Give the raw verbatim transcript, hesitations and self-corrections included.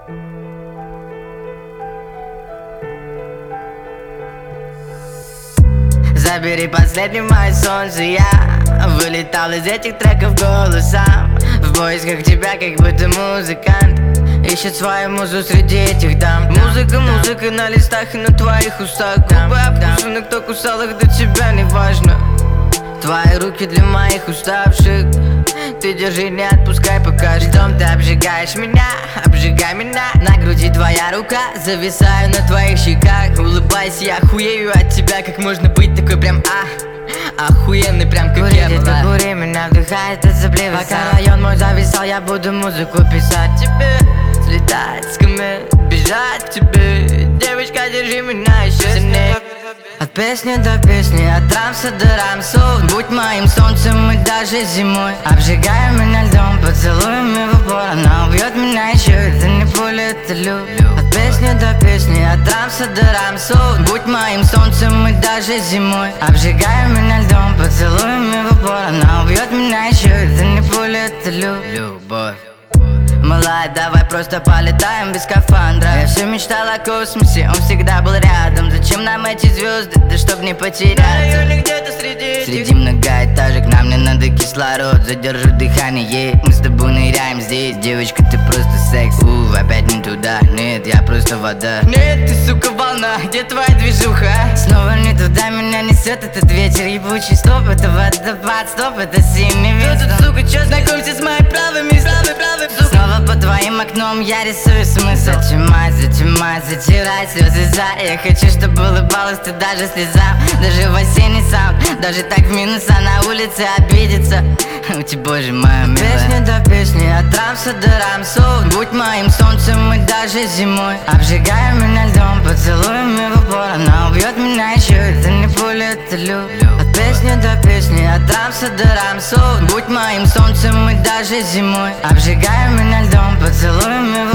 Забери последний мое солнце, я вылетал из этих треков голосом в поисках тебя, как будто музыкант ищет свою музу среди этих дам. Музыка, музыка на листах и на твоих устах. Губы обкусаны, кто кусал их, до тебя не важно. Твои руки для моих уставших, ты держи, не отпускай пока. Ждем, ты обжигаешь меня, обжигай меня. На груди твоя рука, зависаю на твоих щеках. Улыбайся, я охуею от тебя, как можно быть такой прям а охуенный, прям как я была. Кури, меня вдыхает от запливы. Пока район мой зависал, я буду музыку писать тебе, слетать с камер, бежать тебе. Девочка, держи меня еще сильнее. От песни до песни, от рамса до рамсов. Будь моим солнцем и даже зимой. Обжигай меня льдом, поцелуями в упор. Она убьет меня еще, это не пуля, это любовь. От песни до песни, от рамса до рамсов. Будь моим солнцем и даже зимой. Обжигай меня льдом, поцелуями в упор. Она убьет меня еще, это не пуля, это любовь. Малая, давай просто полетаем без скафандра. Я все мечтал о космосе, он всегда был рядом. Зачем нам эти звезды, да чтоб не потеряться? Где-то среди Среди многоэтажек нам не надо кислород. Задержу дыхание, мы с тобой ныряем здесь. Девочка, ты просто секс. У, опять не туда, нет, я просто вода. Нет, ты, сука, волна, где твоя движуха? Снова не туда меня несет этот ветер ебучий. Стоп, это водопад, стоп, это синий ветер. Тут, сука, чё, знакомься с моими правыми, правыми, правыми, сука. Снова по твоим окном я рисую смысл. Зачимай, зачимай, затирай слезы за. Я хочу, чтобы улыбалась ты даже слезам. Даже в осенний саунд, даже так в минус, а на улице обидится. У тебя, боже моя милая. Песни до песни, от рамса до рамсов. Будь моим солнцем и даже зимой. Обжигай меня льдом, поцелуями в упор. Она убьет меня еще, это не пуля, это любовь. От песни до песни, от рамса до рамсов. Будь моим солнцем и даже зимой. Обжигай меня льдом, поцелуями